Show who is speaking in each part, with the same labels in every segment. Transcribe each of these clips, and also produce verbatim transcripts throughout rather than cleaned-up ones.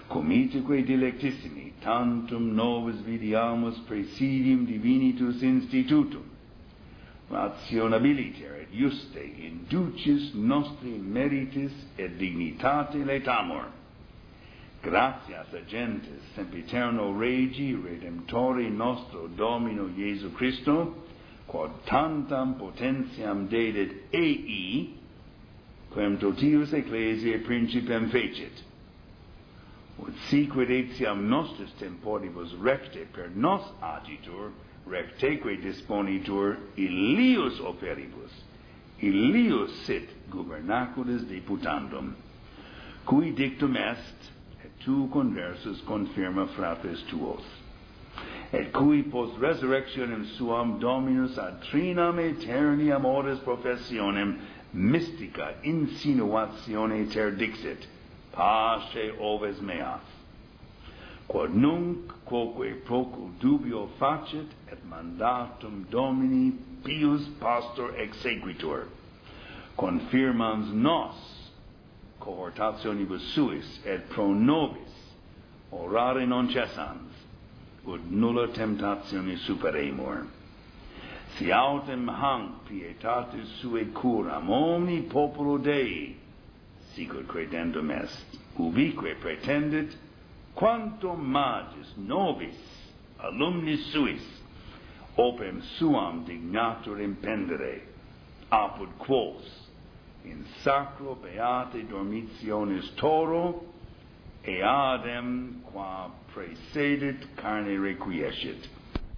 Speaker 1: Comitique delectissimi, tantum novus videamus praesidium divinitus institutum, rationabiliter et juste inducis nostri meritis et dignitate letamur. Gratias agentes sempiterno Regi Redemptori nostro Domino Iesu Christo, quod tantam potentiam dedit ei, quem totius ecclesiae principem fecit, ut siquid etiam nostris temporibus recte per nos agitur, recteque disponitur illius operibus, illius sit gubernaculis deputandum, cui dictum est, et tu conversus confirma fratres tuos, et cui post resurrectionem suam Dominus ad trinam aeterniam oris professionem mystica insinuatione ter dixit, pace oves meas, quod nunc quoque procul dubio facit et mandatum Domini pius pastor exequitur, confirmans nos cohortationibus suis et pro nobis orare non cessans, ut nulla temptatione superemur. Si autem hanc pietatis sue curam omni populo Dei, sicut credendum est, ubique pretendit, quantum magis nobis alumnis suis opem suam dignatur impendere, apud quos in sacro beate dormitionis toro eadem qua praesedit carne requiescit.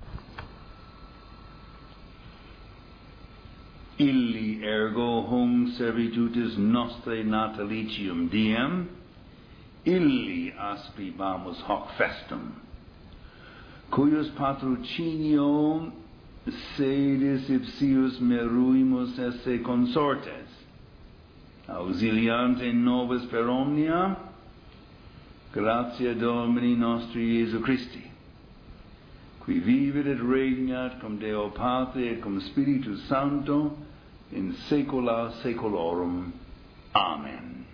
Speaker 1: Illi ergo hum servitutis nostrae natalicium diem, illi aspibamus hoc festum, cuius patrocinio sedis ipsius meruimus esse consortes, auxiliante nobis per omnia, gratia Domini nostri Iesu Christi, qui vivit et regnat cum Deo Patre et cum Spiritus Sancto in saecula saeculorum. Amen.